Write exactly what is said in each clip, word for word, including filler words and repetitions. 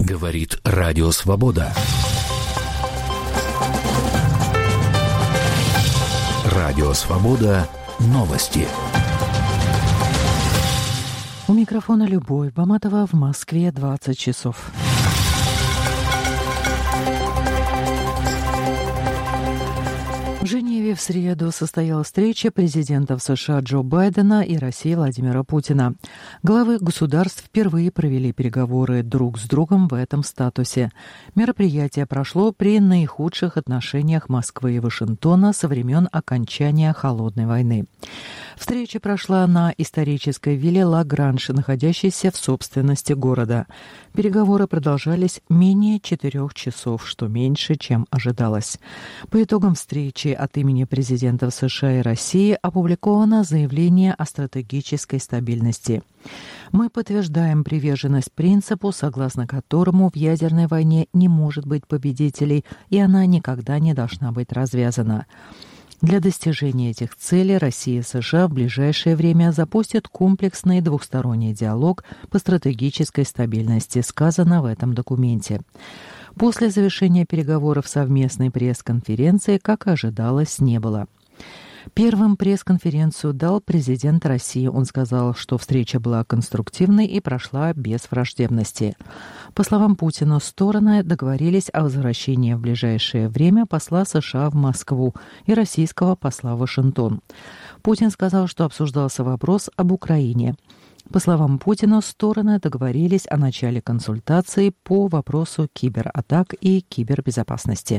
Говорит Радио Свобода. Радио Свобода. Новости. У микрофона Любовь Баматова, в Москве двадцать часов. В Женеве в среду состоялась встреча президентов США Джо Байдена и России Владимира Путина. Главы государств впервые провели переговоры друг с другом в этом статусе. Мероприятие прошло при наихудших отношениях Москвы и Вашингтона со времен окончания Холодной войны. Встреча прошла на исторической вилле Ла-Гранж, находящейся в собственности города. Переговоры продолжались менее четырех часов, что меньше, чем ожидалось. По итогам встречи от имени президентов США и России опубликовано заявление о стратегической стабильности. Мы подтверждаем приверженность принципу, согласно которому в ядерной войне не может быть победителей, и она никогда не должна быть развязана. Для достижения этих целей Россия и США в ближайшее время запустят комплексный двухсторонний диалог по стратегической стабильности, сказано в этом документе. После завершения переговоров совместной пресс-конференции, как ожидалось, не было. Первым пресс-конференцию дал президент России. Он сказал, что встреча была конструктивной и прошла без враждебности. По словам Путина, стороны договорились о возвращении в ближайшее время посла США в Москву и российского посла в Вашингтон. Путин сказал, что обсуждался вопрос об Украине. По словам Путина, стороны договорились о начале консультаций по вопросу кибератак и кибербезопасности.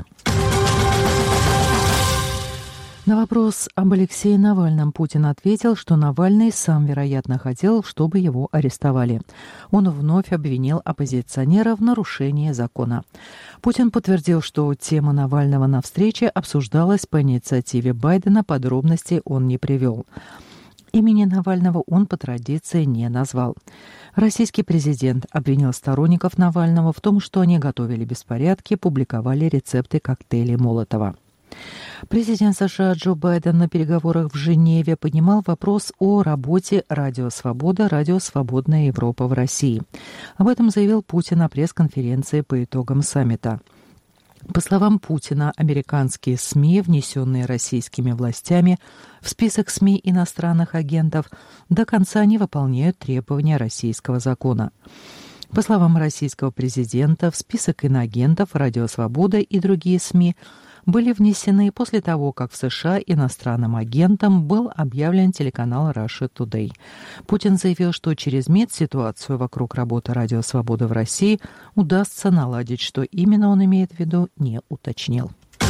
На вопрос об Алексее Навальном Путин ответил, что Навальный сам, вероятно, хотел, чтобы его арестовали. Он вновь обвинил оппозиционера в нарушении закона. Путин подтвердил, что тема Навального на встрече обсуждалась по инициативе Байдена, подробностей он не привел. Имени Навального он по традиции не назвал. Российский президент обвинил сторонников Навального в том, что они готовили беспорядки, публиковали рецепты коктейлей Молотова. Президент США Джо Байден на переговорах в Женеве поднимал вопрос о работе Радио Свобода, Радио Свободная Европа в России. Об этом заявил Путин на пресс-конференции по итогам саммита. По словам Путина, американские СМИ, внесенные российскими властями в список СМИ иностранных агентов, до конца не выполняют требования российского закона. По словам российского президента, в список иноагентов Радио Свобода и другие СМИ были внесены после того, как в США иностранным агентом был объявлен телеканал Russia Today. Путин заявил, что через МИД ситуацию вокруг работы Радио Свобода в России удастся наладить, что именно он имеет в виду, не уточнил.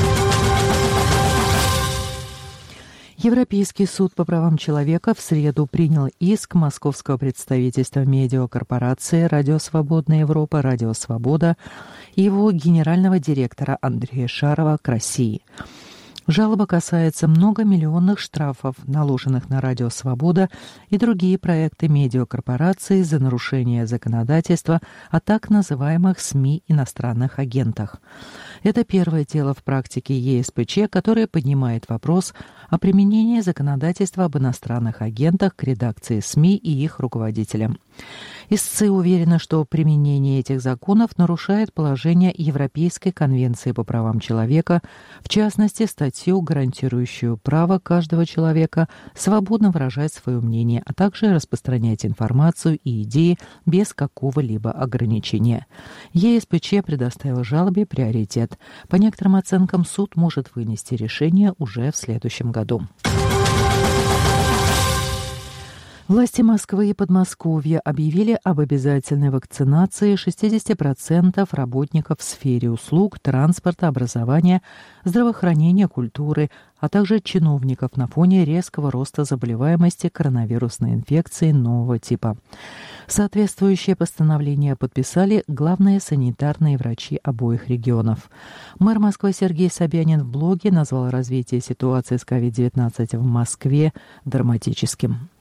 Европейский суд по правам человека в среду принял иск московского представительства медиакорпорации «Радио Свободная Европа», «Радио Свобода» и его генерального директора Андрея Шарова к России. Жалоба касается многомиллионных штрафов, наложенных на Радио Свобода и другие проекты медиакорпорации за нарушение законодательства о так называемых СМИ иностранных агентах. Это первое дело в практике ЕСПЧ, которое поднимает вопрос о применении законодательства об иностранных агентах к редакции СМИ и их руководителям. Истцы уверены, что применение этих законов нарушает положение Европейской конвенции по правам человека, в частности, статью, гарантирующую право каждого человека свободно выражать свое мнение, а также распространять информацию и идеи без какого-либо ограничения. ЕСПЧ предоставил жалобе приоритет. По некоторым оценкам, суд может вынести решение уже в следующем году. Власти Москвы и Подмосковья объявили об обязательной вакцинации шестьдесят процентов работников в сфере услуг, транспорта, образования, здравоохранения, культуры, а также чиновников на фоне резкого роста заболеваемости коронавирусной инфекцией нового типа. Соответствующее постановление подписали главные санитарные врачи обоих регионов. Мэр Москвы Сергей Собянин в блоге назвал развитие ситуации с ковид девятнадцать в Москве драматическим.